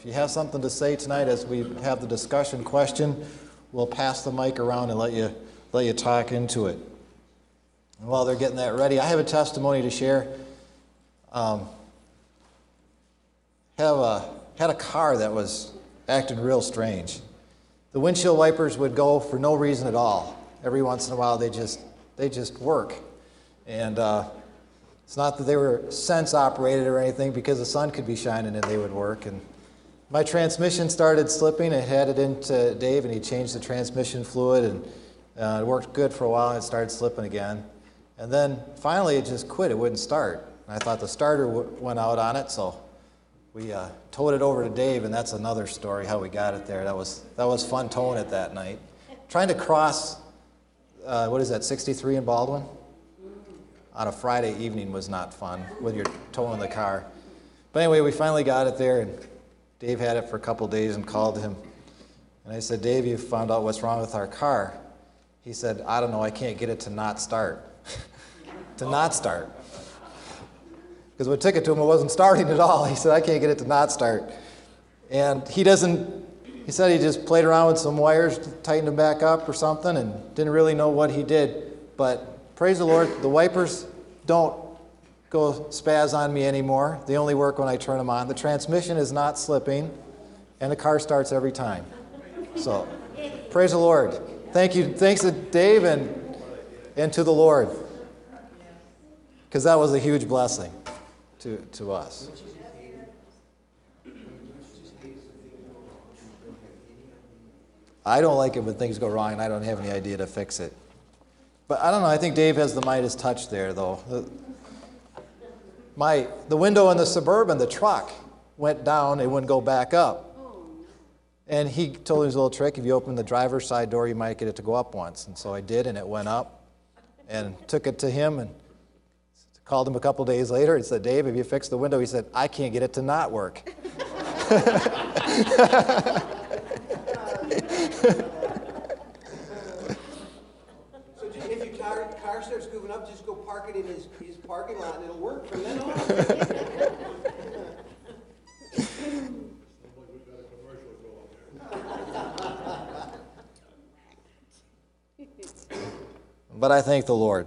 If you have something to say tonight as we have the discussion question, we'll pass the mic around and let you talk into it. And while they're getting that ready, I have a testimony to share. Had a car that was acting real strange. The windshield wipers would go for no reason at all. Every once in a while, they just work. And it's not that they were sense operated or anything, because the sun could be shining and they would work. And my transmission started slipping. I had it into Dave, and he changed the transmission fluid, and it worked good for a while, and it started slipping again. And then finally, it just quit. It wouldn't start. And I thought the starter went out on it, so we towed it over to Dave, and that's another story how we got it there. That was fun towing it that night. Trying to cross, 63 in Baldwin? On a Friday evening was not fun with your towing the car. But anyway, we finally got it there, and Dave had it for a couple of days and called him. And I said, Dave, you found out what's wrong with our car. He said, I don't know, I can't get it to not start. To not start. Because when I took it to him, it wasn't starting at all. He said, I can't get it to not start. And he said he just played around with some wires, tightened them back up or something, and didn't really know what he did. But praise the Lord, the wipers don't go spaz on me anymore. They only work when I turn them on. The transmission is not slipping, and the car starts every time. So, praise the Lord. Thank you. Thanks to Dave and to the Lord, because that was a huge blessing to us. I don't like it when things go wrong and I don't have any idea to fix it. But I don't know, I think Dave has the Midas touch there, though. The window in the Suburban, the truck, went down, it wouldn't go back up. And he told me his little trick, if you open the driver's side door, you might get it to go up once. And so I did, and it went up. And took it to him and called him a couple days later and said, Dave, have you fixed the window? He said, I can't get it to not work. So if your car starts moving up, just go park it in his parking lot and it'll work from then on. But I thank the Lord.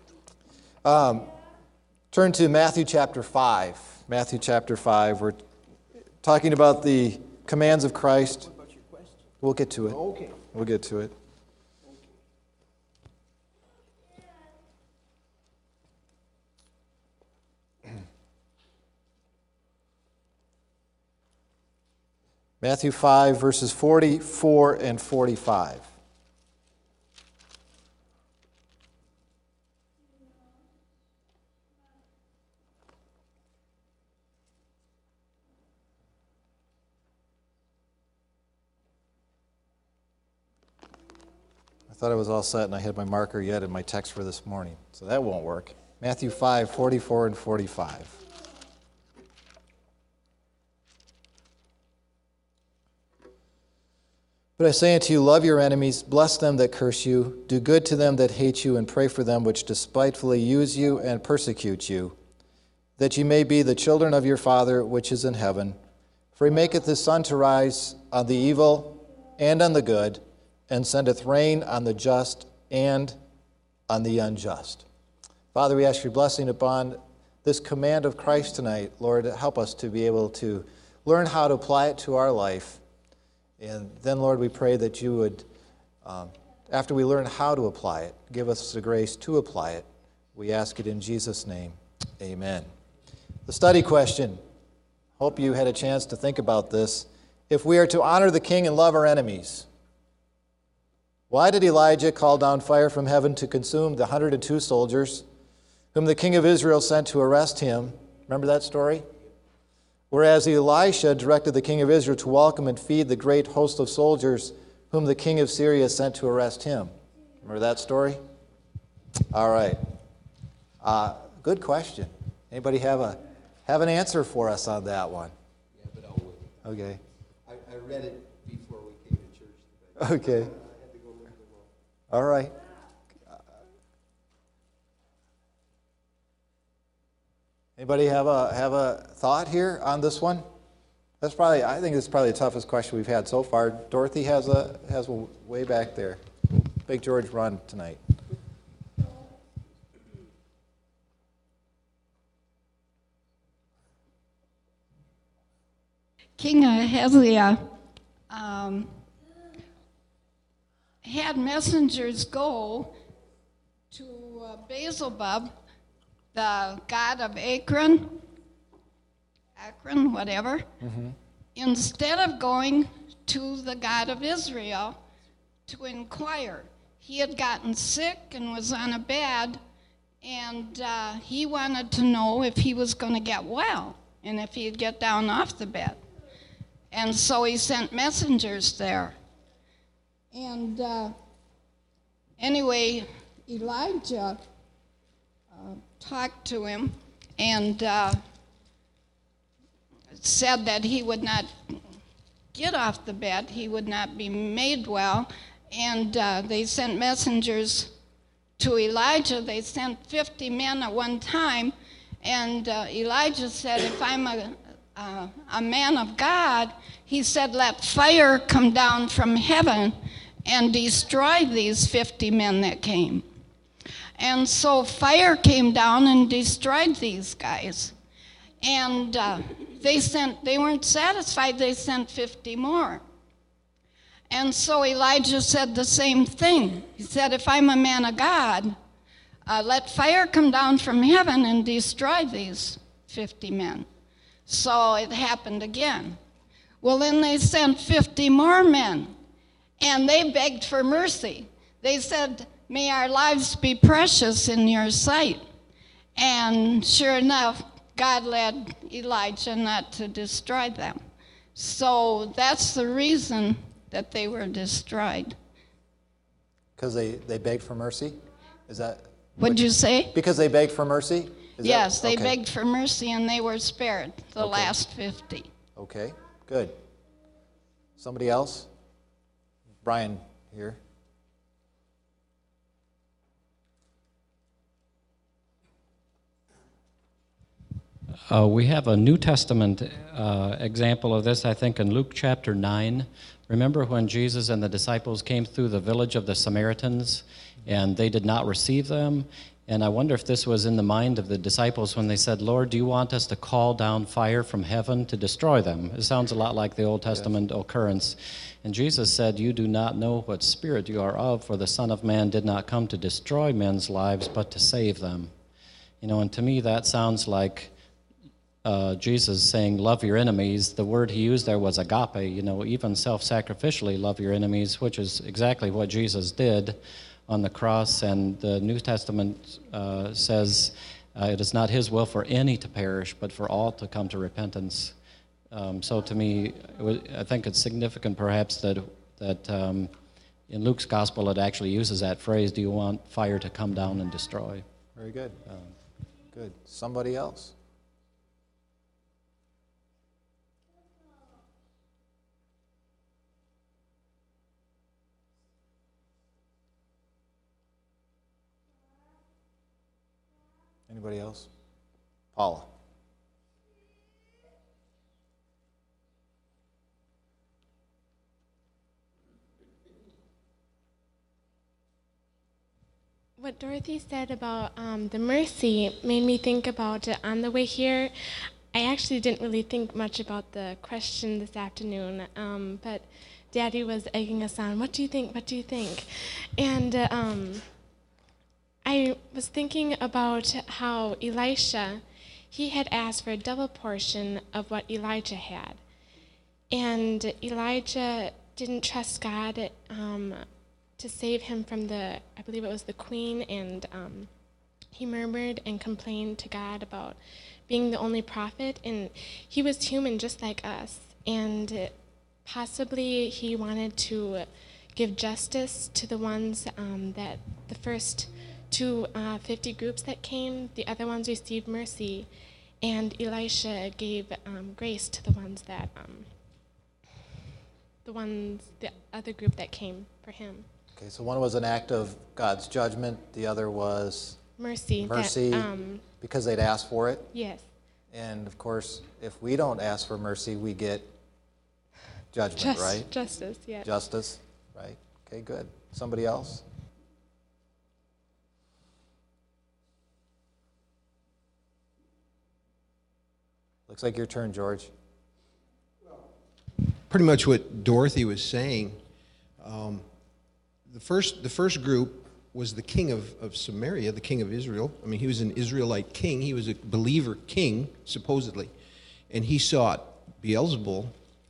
Turn to Matthew chapter 5. Matthew chapter 5. We're talking about the commands of Christ. We'll get to it. Okay. We'll get to it. Matthew 5, verses 44 and 45. I thought I was all set, and I had my marker yet in my text for this morning, so that won't work. Matthew 5, 44 and 45. But I say unto you, love your enemies, bless them that curse you, do good to them that hate you, and pray for them which despitefully use you and persecute you, that ye may be the children of your Father which is in heaven. For he maketh his sun to rise on the evil and on the good, and sendeth rain on the just and on the unjust. Father, we ask your blessing upon this command of Christ tonight. Lord, help us to be able to learn how to apply it to our life. And then, Lord, we pray that you would, after we learn how to apply it, give us the grace to apply it. We ask it in Jesus' name. Amen. The study question. Hope you had a chance to think about this. If we are to honor the king and love our enemies, why did Elijah call down fire from heaven to consume the 102 soldiers whom the king of Israel sent to arrest him? Remember that story? Whereas Elisha directed the king of Israel to welcome and feed the great host of soldiers whom the king of Syria sent to arrest him. Remember that story? All right. Good question. Anybody have an answer for us on that one? Yeah, but I'll wait. Okay. I read it before we came to church today. Okay. I had to go look them up. All right. Anybody have a thought here on this one? I think it's probably the toughest question we've had so far. Dorothy has one way back there. Big George run tonight. King Ahaziah had messengers go to Beelzebub, the god of Akron, whatever, instead of going to the God of Israel to inquire. He had gotten sick and was on a bed, and he wanted to know if he was going to get well and if he'd get down off the bed. And so he sent messengers there. And anyway, Elijah talked to him and said that he would not get off the bed, he would not be made well. And they sent messengers to Elijah. They sent 50 men at one time. And Elijah said, if I'm a man of God, he said, let fire come down from heaven and destroy these 50 men that came. And so fire came down and destroyed these guys. And they weren't satisfied, they sent 50 more. And so Elijah said the same thing. He said, if I'm a man of God, let fire come down from heaven and destroy these 50 men. So it happened again. Well, then they sent 50 more men, and they begged for mercy. They said, may our lives be precious in your sight. And sure enough, God led Elijah not to destroy them. So that's the reason that they were destroyed. Because they begged for mercy? Is that? What'd you say? Because they begged for mercy? Yes, they okay. begged for mercy and they were spared, the last 50. Okay, good. Somebody else? Brian here. We have a New Testament example of this, I think, in Luke chapter 9. Remember when Jesus and the disciples came through the village of the Samaritans and they did not receive them? And I wonder if this was in the mind of the disciples when they said, Lord, do you want us to call down fire from heaven to destroy them? It sounds a lot like the Old Testament occurrence. And Jesus said, you do not know what spirit you are of, for the Son of Man did not come to destroy men's lives, but to save them. And to me that sounds like Jesus saying, love your enemies. The word he used there was agape, even self-sacrificially love your enemies, which is exactly what Jesus did on the cross. And the New Testament says it is not his will for any to perish, but for all to come to repentance. So to me, I think it's significant perhaps that in Luke's gospel it actually uses that phrase, do you want fire to come down and destroy? Very good. Good. Somebody else? Anybody else? Paula. What Dorothy said about the mercy made me think about it on the way here. I actually didn't really think much about the question this afternoon, but Daddy was egging us on, what do you think, what do you think? And I was thinking about how Elisha, he had asked for a double portion of what Elijah had. And Elijah didn't trust God to save him from I believe it was the queen, and he murmured and complained to God about being the only prophet. And he was human just like us. And possibly he wanted to give justice to the ones that the first 50 groups that came, the other ones received mercy, and Elisha gave grace to the ones that, the other group that came for him. Okay, so one was an act of God's judgment, the other was Mercy. mercy That, because they'd asked for it? Yes. And of course, if we don't ask for mercy, we get judgment, right? Justice, yes. Justice, right? Okay, good. Somebody else? Looks like your turn, George. Pretty much what Dorothy was saying. The first group was the king of Samaria, the king of Israel. I mean, he was an Israelite king. He was a believer king, supposedly. And he sought Beelzebul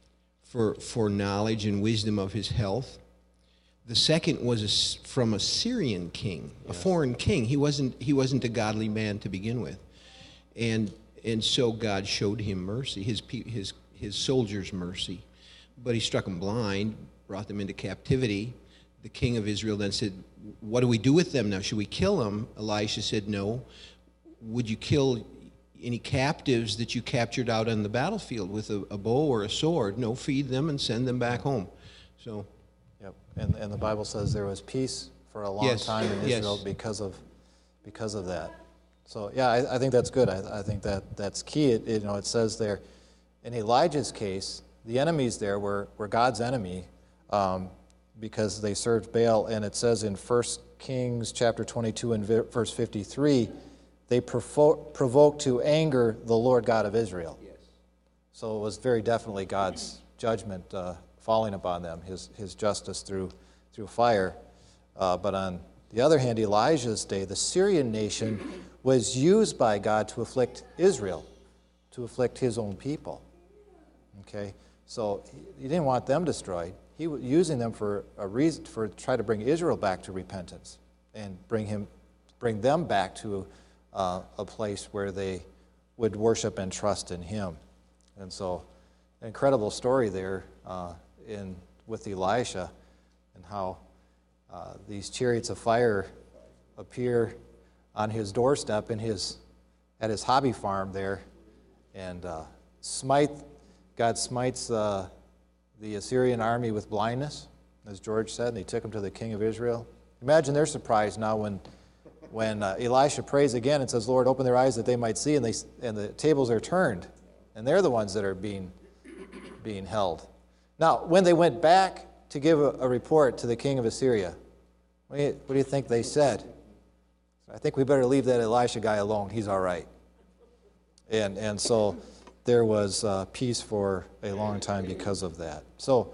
for knowledge and wisdom of his health. The second was from a Syrian king, a foreign king. He wasn't a godly man to begin with. And so God showed him mercy, his soldiers mercy. But he struck them blind, brought them into captivity. The king of Israel then said, what do we do with them now? Should we kill them? Elisha said, no. Would you kill any captives that you captured out on the battlefield with a bow or a sword? No, feed them and send them back home. So, Yep. And the Bible says there was peace for a long time in Israel because of that. So yeah, I think that's good. I think that's key. It says there, in Elijah's case, the enemies there were God's enemy because they served Baal, and it says in 1 Kings chapter 22 and verse 53, they provoked to anger the Lord God of Israel. Yes. So it was very definitely God's judgment falling upon them, his justice through fire. But on the other hand, Elijah's day, the Syrian nation was used by God to afflict Israel, to afflict his own people. Okay? So he didn't want them destroyed. He was using them for a reason, for try to bring Israel back to repentance and bring them back to a place where they would worship and trust in him. And so, an incredible story there with Elisha and how these chariots of fire appear on his doorstep at his hobby farm there, and God smites the Assyrian army with blindness, as George said, and he took them to the king of Israel. Imagine their surprise now when Elisha prays again and says, Lord, open their eyes that they might see, and the tables are turned, and they're the ones that are being held. Now, when they went back to give a report to the king of Assyria, what do you think they said? I think we better leave that Elisha guy alone. He's all right. And so there was peace for a long time because of that. So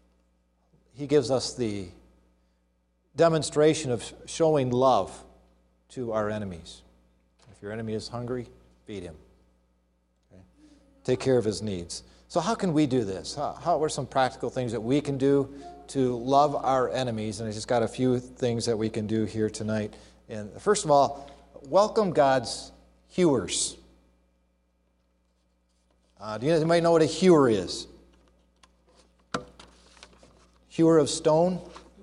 he gives us the demonstration of showing love to our enemies. If your enemy is hungry, feed him. Okay? Take care of his needs. So how can we do this? What are some practical things that we can do to love our enemies? And I just got a few things that we can do here tonight. And first of all, welcome God's hewers. Do you might know what a hewer is? Hewer of stone.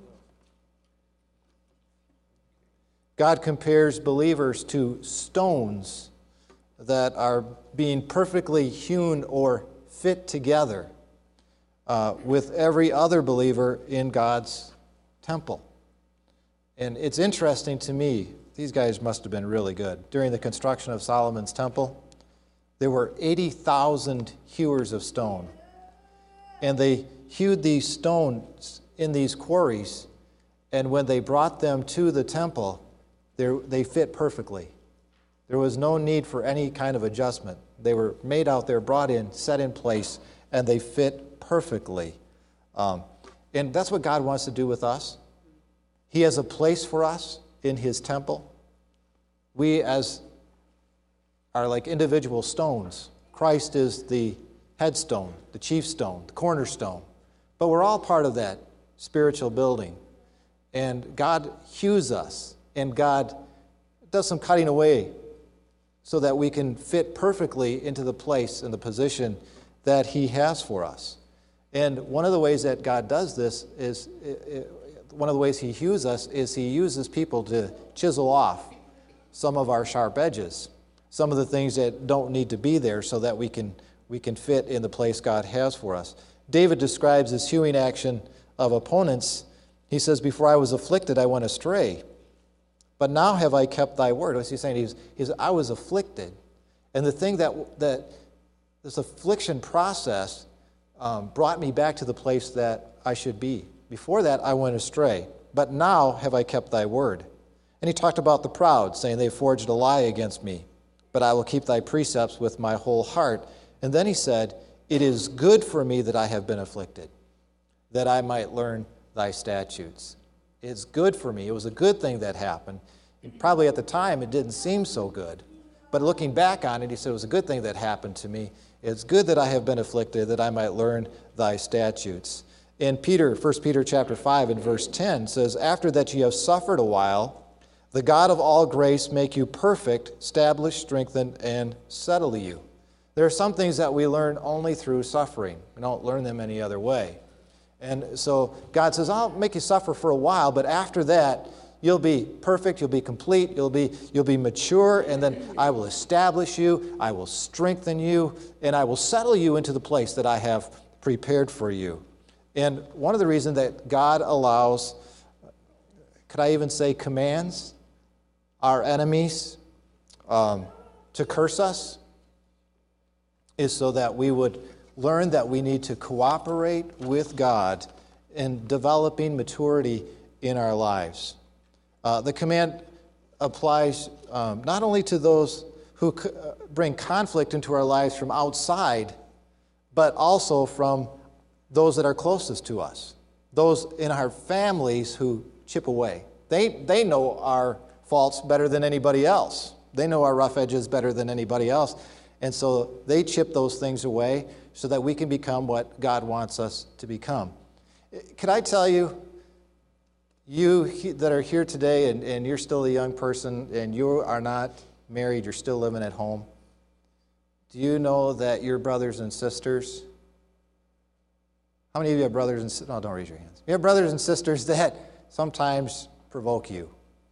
God compares believers to stones that are being perfectly hewn or fit together with every other believer in God's temple. And it's interesting to me, these guys must have been really good. During the construction of Solomon's temple, there were 80,000 hewers of stone. And they hewed these stones in these quarries, and when they brought them to the temple, they fit perfectly. There was no need for any kind of adjustment. They were made out there, brought in, set in place, and they fit perfectly. And that's what God wants to do with us. He has a place for us in his temple. We are like individual stones. Christ is the headstone, the chief stone, the cornerstone. But we're all part of that spiritual building. And God hews us, and God does some cutting away so that we can fit perfectly into the place and the position that he has for us. And one of the ways that God does this is, one of the ways he hews us is he uses people to chisel off some of our sharp edges, some of the things that don't need to be there so that we can fit in the place God has for us. David describes this hewing action of opponents. He says, before I was afflicted, I went astray. But now have I kept thy word. What's he saying? I was afflicted, And the thing that this affliction process brought me back to the place that I should be. Before that, I went astray, but now have I kept thy word. And he talked about the proud, saying, they forged a lie against me, but I will keep thy precepts with my whole heart. And then he said, it is good for me that I have been afflicted, that I might learn thy statutes. It's good for me. It was a good thing that happened. And probably at the time it didn't seem so good. But looking back on it, he said, it was a good thing that happened to me. It's good that I have been afflicted, that I might learn thy statutes. In 1 Peter chapter 5 and verse 10 says, after that ye have suffered a while, the God of all grace make you perfect, establish, strengthen, and settle you. There are some things that we learn only through suffering. We don't learn them any other way. And so God says, I'll make you suffer for a while, but after that, you'll be perfect, you'll be complete, you'll be mature, and then I will establish you, I will strengthen you, and I will settle you into the place that I have prepared for you. And one of the reasons that God allows, could I even say commands, our enemies to curse us, is so that we would learn that we need to cooperate with God in developing maturity in our lives. The command applies not only to those who bring conflict into our lives from outside, but also from those that are closest to us, those in our families who chip away. They know our faults better than anybody else. They know our rough edges better than anybody else. And so they chip those things away so that we can become what God wants us to become. Could I tell you, you that are here today and you're still a young person and you are not married, you're still living at home, do you know that your brothers and sisters, how many of you have brothers and sisters? No, don't raise your hands. You have brothers and sisters that sometimes provoke you.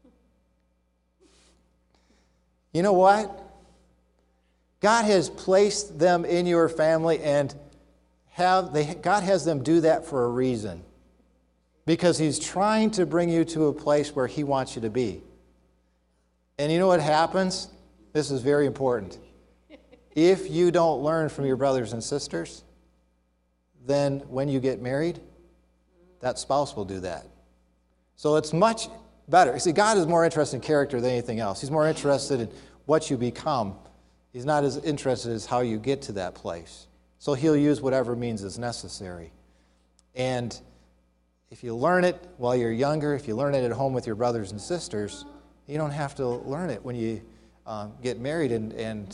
You know what? God has placed them in your family and God has them do that for a reason. Because He's trying to bring you to a place where He wants you to be. And you know what happens? This is very important. If you don't learn from your brothers and sisters, then when you get married, that spouse will do that. So it's much better. See, God is more interested in character than anything else. He's more interested in what you become. He's not as interested as how you get to that place. So He'll use whatever means is necessary. And if you learn it while you're younger, if you learn it at home with your brothers and sisters, you don't have to learn it when you get married and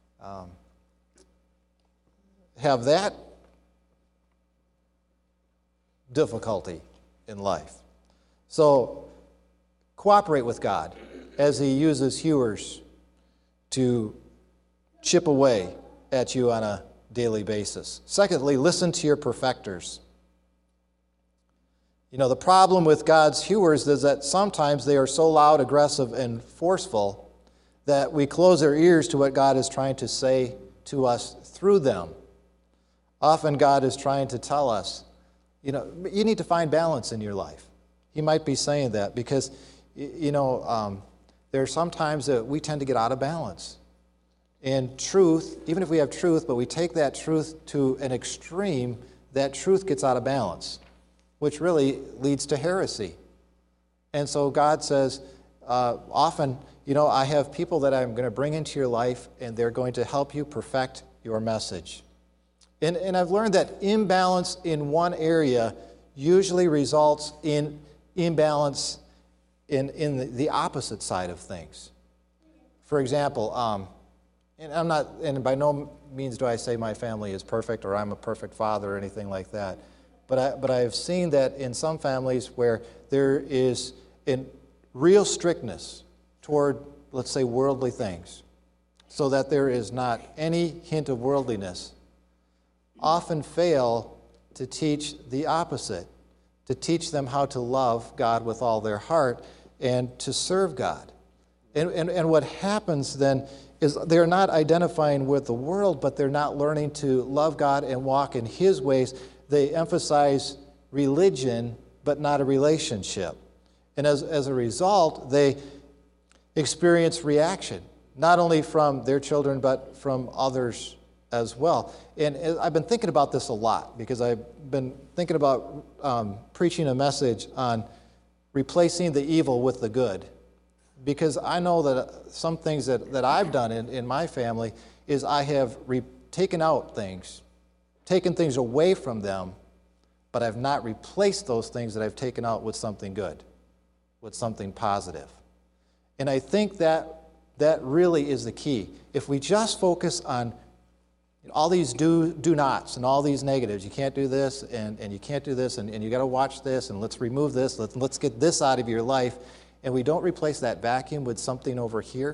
have that difficulty in life. So cooperate with God as He uses hewers to chip away at you on a daily basis. Secondly, listen to your perfecters. You know, the problem with God's hewers is that sometimes they are so loud, aggressive, and forceful that we close our ears to what God is trying to say to us through them. Often God is trying to tell us, you know, you need to find balance in your life. He might be saying that because, you know, there are some times that we tend to get out of balance. And truth, even if we have truth, but we take that truth to an extreme, that truth gets out of balance, which really leads to heresy. And so God says, often, you know, I have people that I'm going to bring into your life, and they're going to help you perfect your message. And I've learned that imbalance in one area usually results in imbalance in the opposite side of things. For example, and by no means do I say my family is perfect or I'm a perfect father or anything like that. But I've seen that in some families where there is a real strictness toward, let's say, worldly things, so that there is not any hint of worldliness, often fail to teach the opposite, to teach them how to love God with all their heart and to serve God. And what happens then is they're not identifying with the world, but they're not learning to love God and walk in His ways. They emphasize religion, but not a relationship. And as a result, they experience reaction. not only from their children, but from others as well. And I've been thinking about this a lot because I've been thinking about preaching a message on replacing the evil with the good. Because I know that some things that I've done in my family is I have taken out things, taken things away from them, but I've not replaced those things that I've taken out with something good, with something positive. And I think that really is the key. If we just focus on all these do nots and all these negatives, you can't do this and you can't do this and you got to watch this and let's remove this, let's get this out of your life, and we don't replace that vacuum with something over here,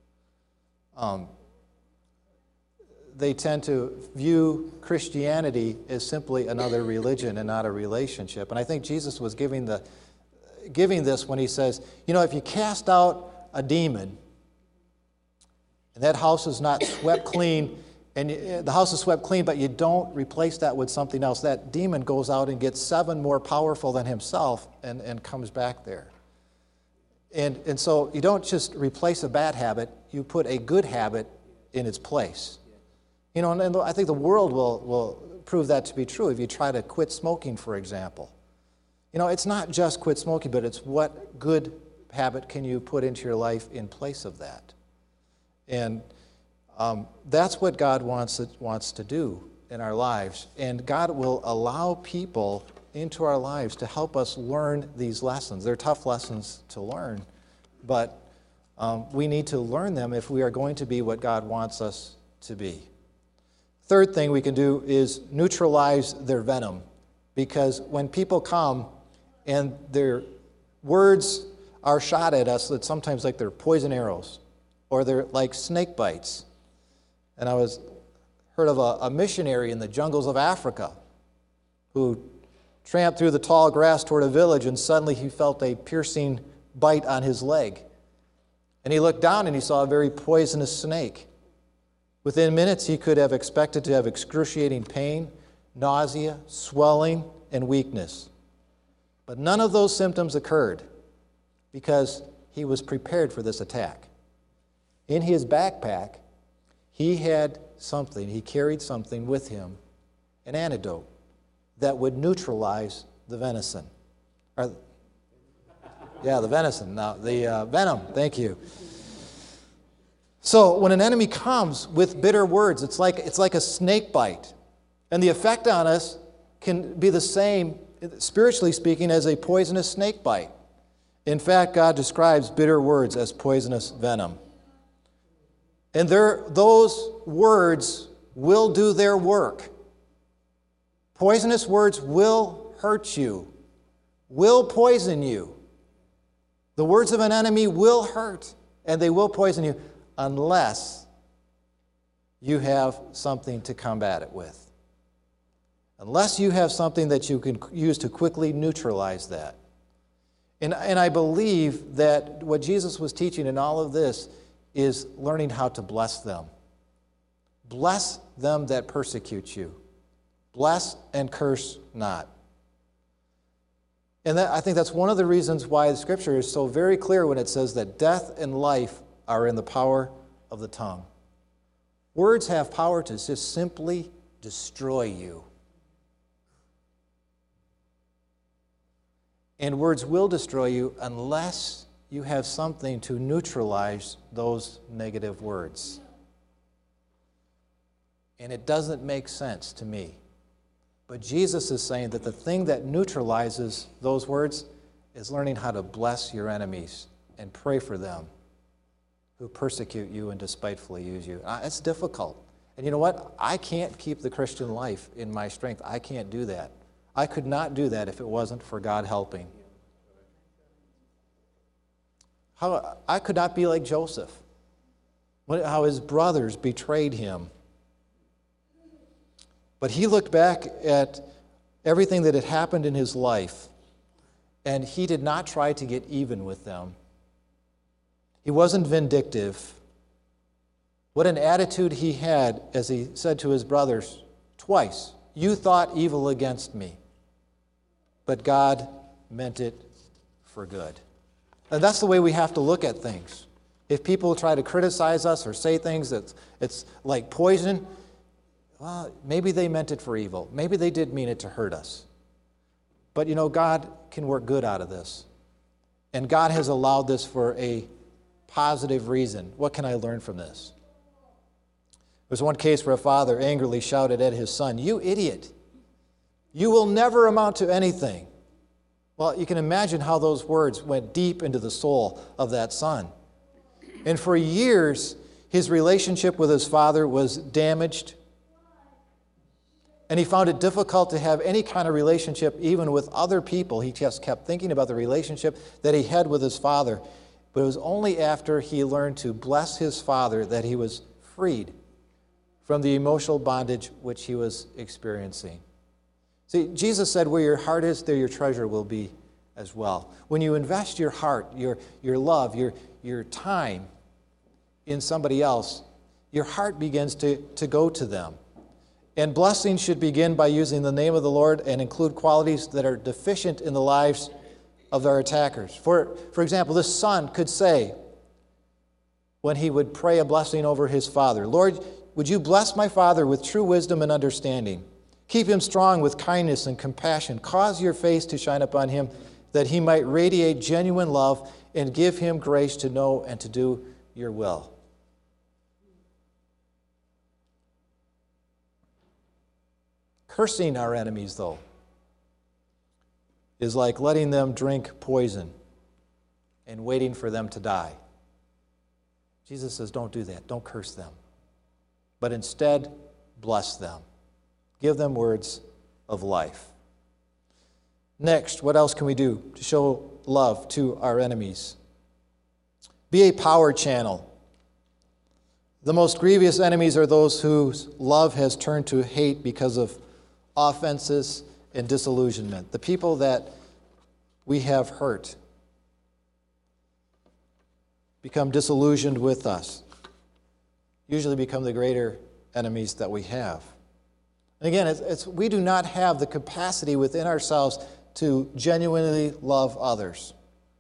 they tend to view Christianity as simply another religion and not a relationship. And I think Jesus was giving this when he says, if you cast out a demon and that house is not swept clean, and the house is swept clean, but you don't replace that with something else, that demon goes out and gets 7 more powerful than himself and comes back there. And so you don't just replace a bad habit, you put a good habit in its place. And I think the world will prove that to be true if you try to quit smoking, for example. It's not just quit smoking, but it's what good habit can you put into your life in place of that. And that's what God wants to do in our lives. And God will allow people into our lives to help us learn these lessons. They're tough lessons to learn, but we need to learn them if we are going to be what God wants us to be. Third thing we can do is neutralize their venom, because when people come and their words are shot at us, it's sometimes like they're poison arrows or they're like snake bites. And I heard of a missionary in the jungles of Africa who tramped through the tall grass toward a village, and suddenly he felt a piercing bite on his leg. And he looked down and he saw a very poisonous snake. Within minutes, he could have expected to have excruciating pain, nausea, swelling, and weakness. But none of those symptoms occurred because he was prepared for this attack. In his backpack, he carried something with him, an antidote that would neutralize the venison. The venison. Now, the venom, thank you. So when an enemy comes with bitter words, it's like a snake bite. And the effect on us can be the same, spiritually speaking, as a poisonous snake bite. In fact, God describes bitter words as poisonous venom. And those words will do their work. Poisonous words will hurt you, will poison you. The words of an enemy will hurt, and they will poison you unless you have something to combat it with. Unless you have something that you can use to quickly neutralize that. And I believe that what Jesus was teaching in all of this is learning how to bless them. Bless them that persecute you. Bless and curse not. And I think that's one of the reasons why the Scripture is so very clear when it says that death and life are in the power of the tongue. Words have power to just simply destroy you. And words will destroy you unless you have something to neutralize those negative words. And it doesn't make sense to me. But Jesus is saying that the thing that neutralizes those words is learning how to bless your enemies and pray for them who persecute you and despitefully use you. It's difficult. And you know what? I can't keep the Christian life in my strength. I can't do that. I could not do that if it wasn't for God helping. I could not be like Joseph, how his brothers betrayed him. But he looked back at everything that had happened in his life, and he did not try to get even with them. He wasn't vindictive. What an attitude he had as he said to his brothers twice, "You thought evil against me, but God meant it for good." And that's the way we have to look at things. If people try to criticize us or say things that it's like poison, well, maybe they meant it for evil. Maybe they did mean it to hurt us. But you know, God can work good out of this. And God has allowed this for a positive reason. What can I learn from this? There's one case where a father angrily shouted at his son, "You idiot! You will never amount to anything." Well, you can imagine how those words went deep into the soul of that son. And for years, his relationship with his father was damaged. And he found it difficult to have any kind of relationship even with other people. He just kept thinking about the relationship that he had with his father. But it was only after he learned to bless his father that he was freed from the emotional bondage which he was experiencing. See, Jesus said, where your heart is, there your treasure will be as well. When you invest your heart, your love, your time in somebody else, your heart begins to go to them. And blessing should begin by using the name of the Lord and include qualities that are deficient in the lives of their attackers. For example, this son could say, when he would pray a blessing over his father, "Lord, would you bless my father with true wisdom and understanding? Keep him strong with kindness and compassion. Cause your face to shine upon him, that he might radiate genuine love, and give him grace to know and to do your will." Cursing our enemies, though, is like letting them drink poison and waiting for them to die. Jesus says, don't do that. Don't curse them. But instead, bless them. Give them words of life. Next, what else can we do to show love to our enemies? Be a power channel. The most grievous enemies are those whose love has turned to hate because of offenses and disillusionment. The people that we have hurt become disillusioned with us, usually become the greater enemies that we have. And again, we do not have the capacity within ourselves to genuinely love others.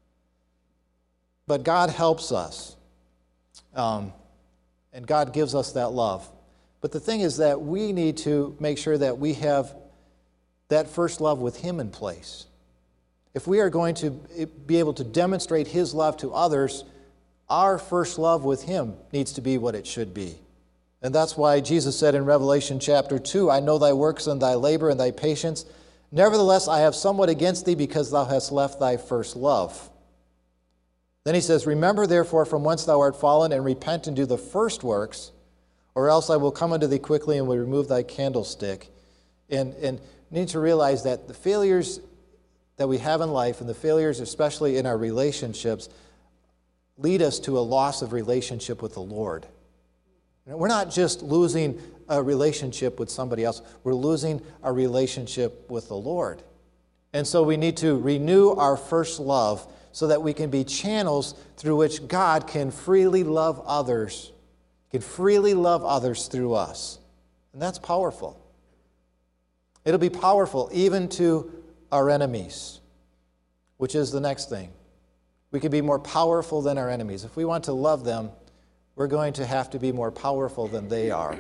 But God helps us, and God gives us that love. But the thing is that we need to make sure that we have that first love with Him in place. If we are going to be able to demonstrate His love to others, our first love with Him needs to be what it should be. And that's why Jesus said in Revelation chapter 2, "I know thy works and thy labor and thy patience. Nevertheless, I have somewhat against thee, because thou hast left thy first love." Then he says, "Remember therefore from whence thou art fallen, and repent and do the first works, or else I will come unto thee quickly and will remove thy candlestick." And you need to realize that the failures that we have in life, and the failures especially in our relationships, lead us to a loss of relationship with the Lord. We're not just losing a relationship with somebody else, we're losing our relationship with the Lord. And so we need to renew our first love so that we can be channels through which God can freely love others, through us. And that's powerful. It'll be powerful even to our enemies, which is the next thing. We can be more powerful than our enemies. If we want to love them, we're going to have to be more powerful than they are.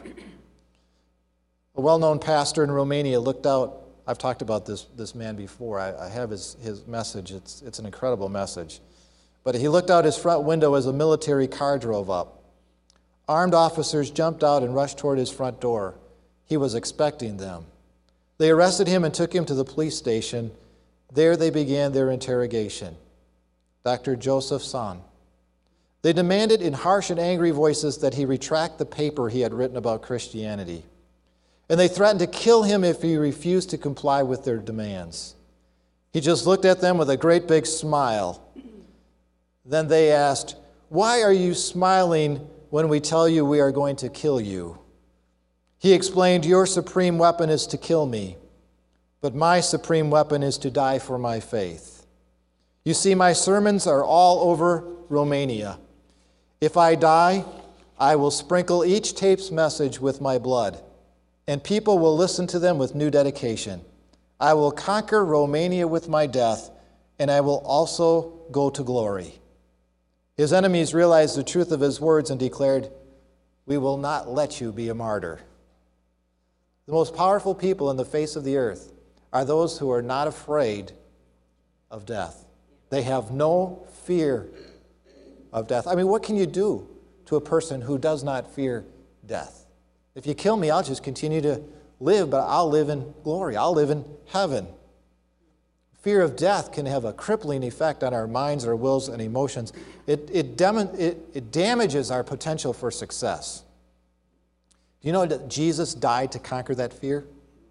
A well-known pastor in Romania looked out. I've talked about this man before. I have his message. It's an incredible message. But he looked out his front window as a military car drove up. Armed officers jumped out and rushed toward his front door. He was expecting them. They arrested him and took him to the police station. There they began their interrogation. Dr. Joseph Son. They demanded in harsh and angry voices that he retract the paper he had written about Christianity. And they threatened to kill him if he refused to comply with their demands. He just looked at them with a great big smile. Then they asked, "Why are you smiling when we tell you we are going to kill you?" He explained, "Your supreme weapon is to kill me, but my supreme weapon is to die for my faith. You see, my sermons are all over Romania. If I die, I will sprinkle each tape's message with my blood, and people will listen to them with new dedication. I will conquer Romania with my death, and I will also go to glory." His enemies realized the truth of his words and declared, "We will not let you be a martyr." The most powerful people in the face of the earth are those who are not afraid of death. They have no fear of death. I mean, what can you do to a person who does not fear death? If you kill me, I'll just continue to live, but I'll live in glory. I'll live in heaven. Fear of death can have a crippling effect on our minds, our wills, and emotions. It damages our potential for success. Do you know that Jesus died to conquer that fear?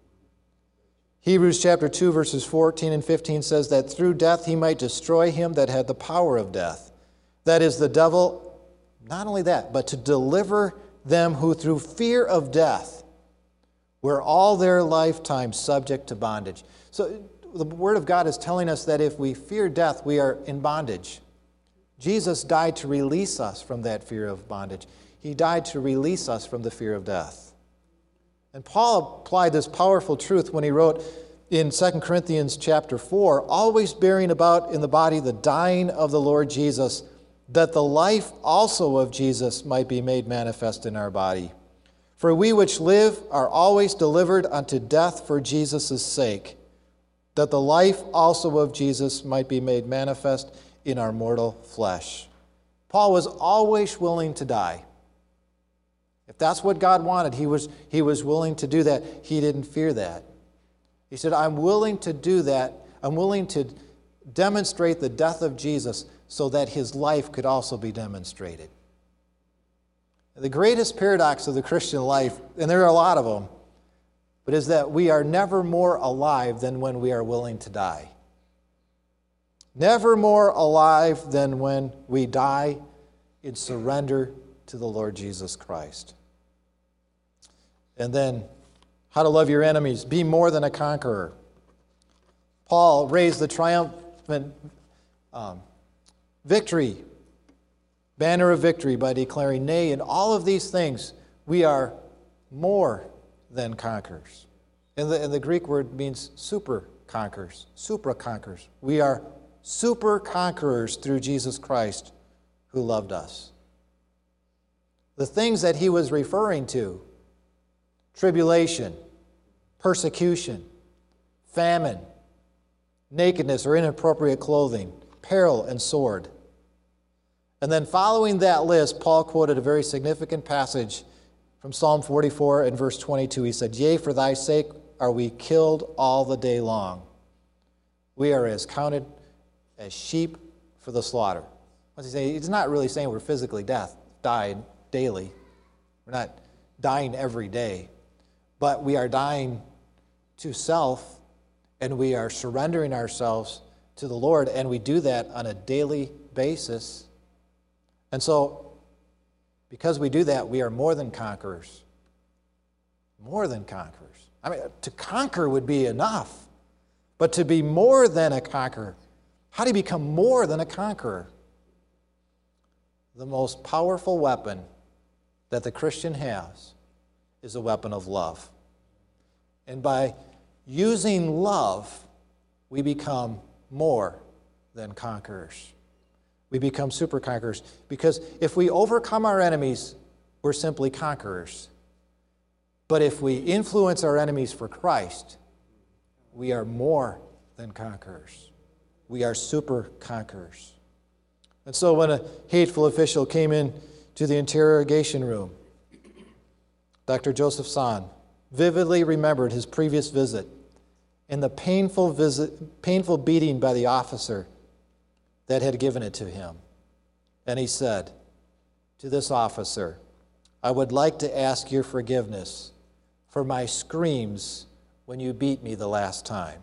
Hebrews chapter 2, verses 14 and 15 says that through death he might destroy him that had the power of death. That is the devil. Not only that, but to deliver them who through fear of death were all their lifetime subject to bondage. So the Word of God is telling us that if we fear death, we are in bondage. Jesus died to release us from that fear of bondage. He died to release us from the fear of death. And Paul applied this powerful truth when he wrote in 2 Corinthians chapter 4, always bearing about in the body the dying of the Lord Jesus, that the life also of Jesus might be made manifest in our body. For we which live are always delivered unto death for Jesus' sake, that the life also of Jesus might be made manifest in our mortal flesh. Paul was always willing to die. If that's what God wanted, he was willing to do that. He didn't fear that. He said, I'm willing to do that. I'm willing to demonstrate the death of Jesus so that his life could also be demonstrated. The greatest paradox of the Christian life, and there are a lot of them, but is that we are never more alive than when we are willing to die. Never more alive than when we die in surrender to the Lord Jesus Christ. And then, how to love your enemies. Be more than a conqueror. Paul raised the triumphant victory, banner of victory, by declaring, nay, in all of these things, we are more than conquerors. And the Greek word means super conquerors, supra conquerors. We are super conquerors through Jesus Christ who loved us. The things that he was referring to, tribulation, persecution, famine, nakedness or inappropriate clothing, peril and sword. And then following that list, Paul quoted a very significant passage from Psalm 44 and verse 22. He said, yea, for thy sake are we killed all the day long. We are as counted as sheep for the slaughter. What's he saying? He's not really saying we're physically dying daily. We're not dying every day. But we are dying to self, and we are surrendering ourselves to the Lord, and we do that on a daily basis. And so, because we do that, we are more than conquerors. More than conquerors. I mean, to conquer would be enough, but to be more than a conqueror, how do you become more than a conqueror? The most powerful weapon that the Christian has is a weapon of love. And by using love, we become more than conquerors. We become super conquerors. Because if we overcome our enemies, we're simply conquerors. But if we influence our enemies for Christ, we are more than conquerors. We are super conquerors. And so when a hateful official came in to the interrogation room, Dr. Joseph Son vividly remembered his previous visit and the painful beating by the officer that had given it to him. And he said to this officer, I would like to ask your forgiveness for my screams when you beat me the last time.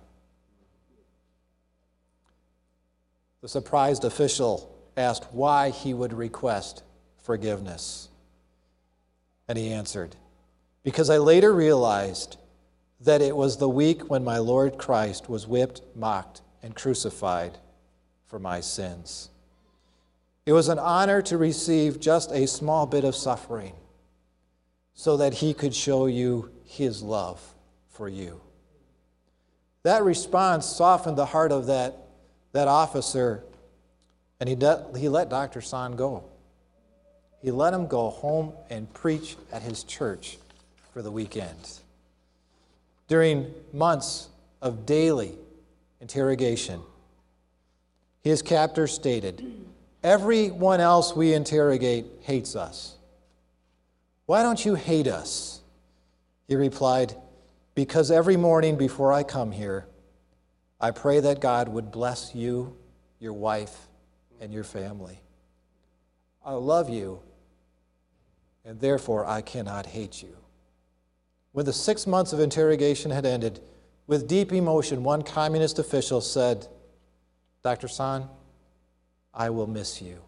The surprised official asked why he would request forgiveness. And he answered, because I later realized that it was the week when my Lord Christ was whipped, mocked, and crucified for my sins. It was an honor to receive just a small bit of suffering so that he could show you his love for you. That response softened the heart of that officer, And he let Dr. San go. He let him go home and preach at his church for the weekend. During months of daily interrogation, his captor stated, "Everyone else we interrogate hates us. Why don't you hate us?" He replied, "Because every morning before I come here, I pray that God would bless you, your wife, and your family. I love you, and therefore I cannot hate you." When the 6 months of interrogation had ended, with deep emotion, one communist official said, "Dr. San, I will miss you."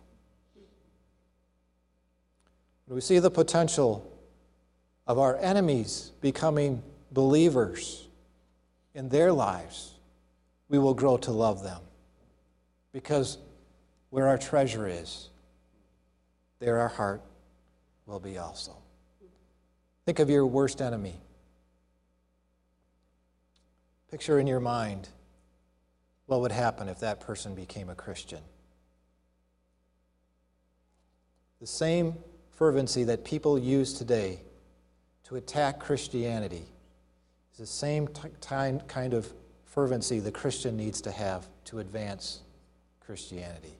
When we see the potential of our enemies becoming believers in their lives, we will grow to love them. Because where our treasure is, there our heart will be also. Think of your worst enemy. Picture in your mind what would happen if that person became a Christian. The same fervency that people use today to attack Christianity is the same kind of fervency the Christian needs to have to advance Christianity.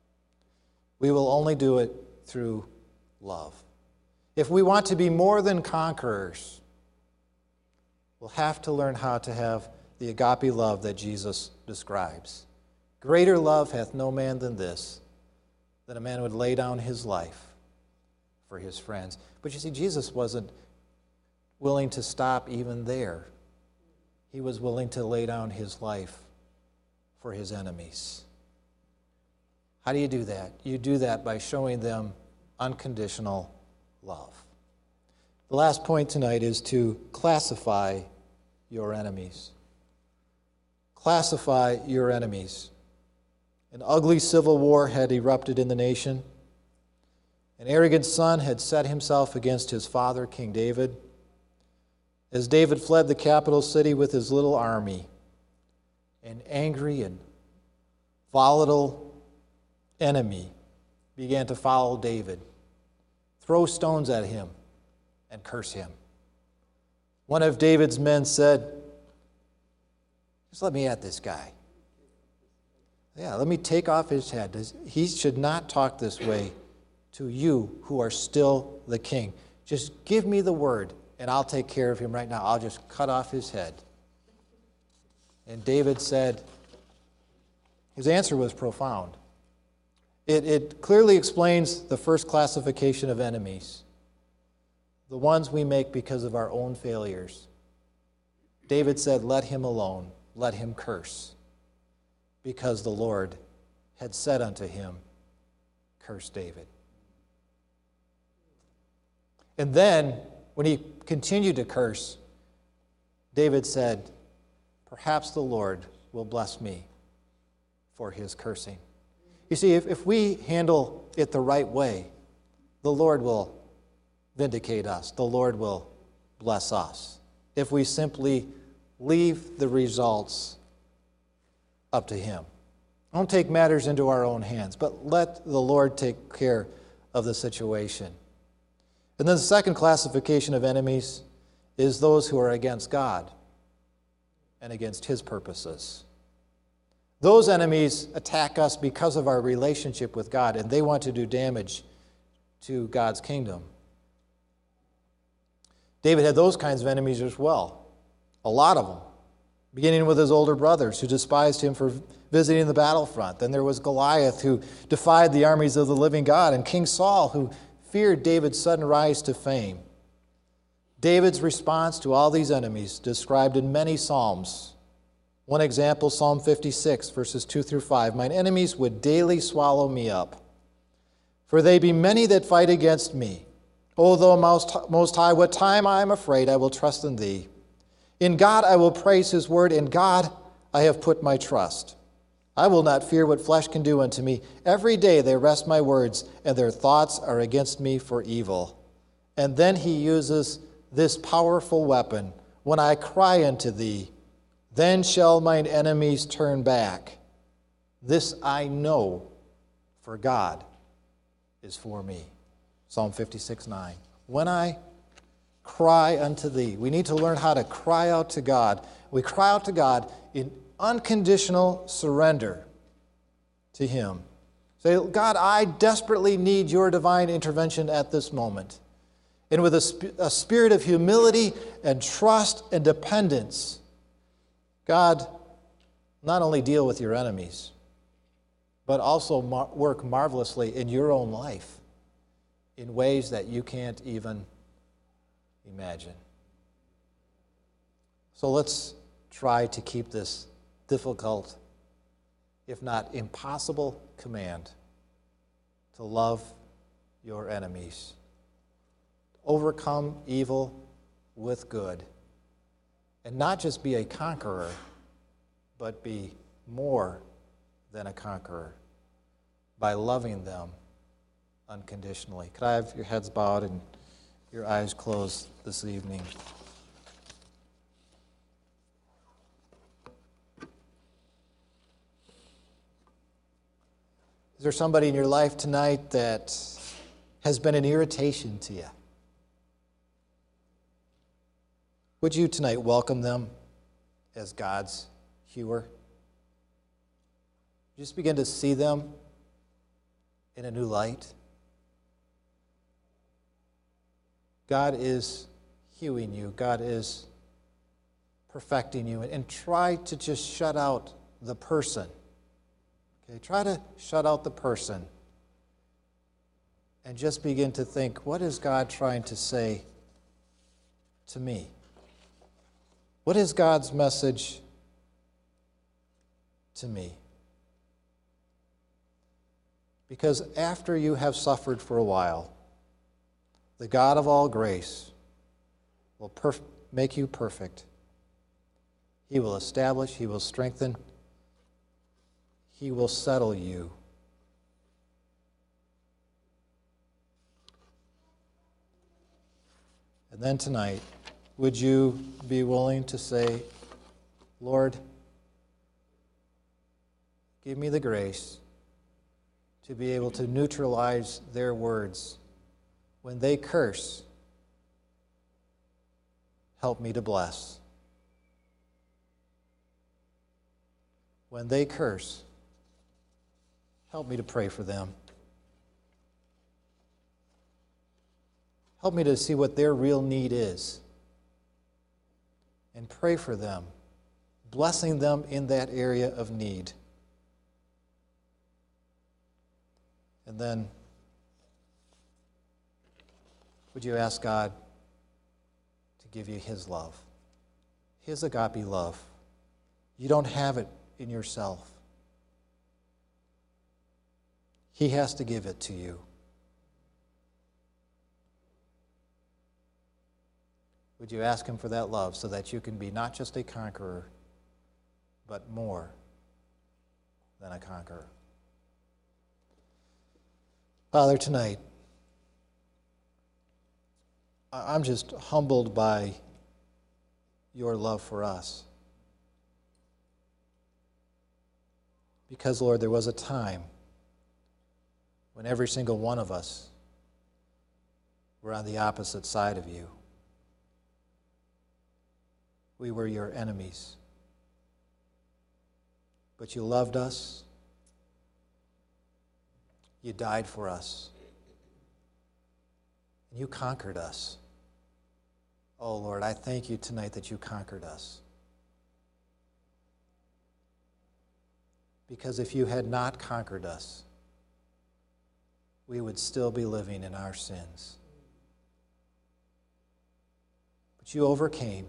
We will only do it through love. If we want to be more than conquerors, we'll have to learn how to have the agape love that Jesus describes. Greater love hath no man than this, that a man would lay down his life for his friends. But you see, Jesus wasn't willing to stop even there. He was willing to lay down his life for his enemies. How do you do that? You do that by showing them unconditional love. The last point tonight is to classify your enemies. Classify your enemies. An ugly civil war had erupted in the nation. An arrogant son had set himself against his father, King David. As David fled the capital city with his little army, an angry and volatile enemy began to follow David, throw stones at him, and curse him. One of David's men said, "Just let me at this guy. Yeah, let me take off his head. He should not talk this way to you who are still the king. Just give me the word, and I'll take care of him right now. I'll just cut off his head." And David said, his answer was profound. It clearly explains the first classification of enemies, the ones we make because of our own failures. David said, "Let him alone, let him curse," because the Lord had said unto him, "Curse David." And then, when he continued to curse, David said, "Perhaps the Lord will bless me for his cursing." You see, if we handle it the right way, the Lord will vindicate us. The Lord will bless us. If we simply leave the results up to him. Don't take matters into our own hands, but let the Lord take care of the situation. And then the second classification of enemies is those who are against God and against his purposes. Those enemies attack us because of our relationship with God, and they want to do damage to God's kingdom. David had those kinds of enemies as well, a lot of them, beginning with his older brothers who despised him for visiting the battlefront. Then there was Goliath, who defied the armies of the living God, and King Saul, who feared David's sudden rise to fame. David's response to all these enemies described in many Psalms. One example, Psalm 56, verses 2 through 5. "Mine enemies would daily swallow me up, for they be many that fight against me. O thou most high, what time I am afraid, I will trust in thee. In God I will praise his word, in God I have put my trust. I will not fear what flesh can do unto me. Every day they wrest my words, and their thoughts are against me for evil." And then he uses this powerful weapon. "When I cry unto thee, then shall mine enemies turn back. This I know, for God is for me. Psalm 56:9. When I cry unto thee. We need to learn how to cry out to God. We cry out to God in unconditional surrender to Him. Say, God, I desperately need your divine intervention at this moment. And with a spirit of humility and trust and dependence, God, not only deal with your enemies, but also work marvelously in your own life in ways that you can't even imagine. So let's try to keep this difficult, if not impossible, command to love your enemies. Overcome evil with good. And not just be a conqueror, but be more than a conqueror by loving them unconditionally. Could I have your heads bowed and your eyes closed this evening? Is there somebody in your life tonight that has been an irritation to you? Would you tonight welcome them as God's hewer? Just begin to see them in a new light. God is hewing you. God is perfecting you. And try to just shut out the person. Okay, try to shut out the person and just begin to think, what is God trying to say to me? What is God's message to me? Because after you have suffered for a while, the God of all grace will make you perfect. He will establish, He will strengthen, He will settle you. And then tonight, would you be willing to say, Lord, give me the grace to be able to neutralize their words. When they curse, help me to bless. When they curse, help me to pray for them. Help me to see what their real need is and pray for them, blessing them in that area of need. And then, would you ask God to give you His love, His agape love? You don't have it in yourself. He has to give it to you. Would you ask Him for that love so that you can be not just a conqueror, but more than a conqueror? Father, tonight, I'm just humbled by your love for us. Because, Lord, there was a time when every single one of us were on the opposite side of you. We were your enemies. But you loved us. You died for us. And you conquered us. Oh, Lord, I thank you tonight that you conquered us. Because if you had not conquered us, we would still be living in our sins. But you overcame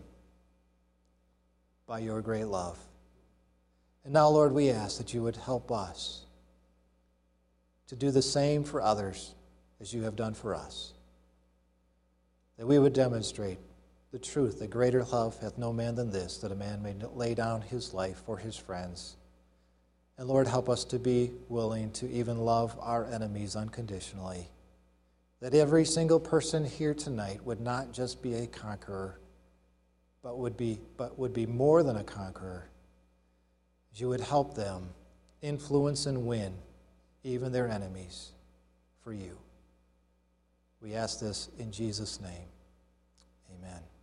by your great love. And now, Lord, we ask that you would help us to do the same for others as you have done for us. That we would demonstrate the truth that greater love hath no man than this, that a man may lay down his life for his friends. And Lord, help us to be willing to even love our enemies unconditionally. That every single person here tonight would not just be a conqueror, but would be more than a conqueror. You would help them influence and win even their enemies, for you. We ask this in Jesus' name. Amen.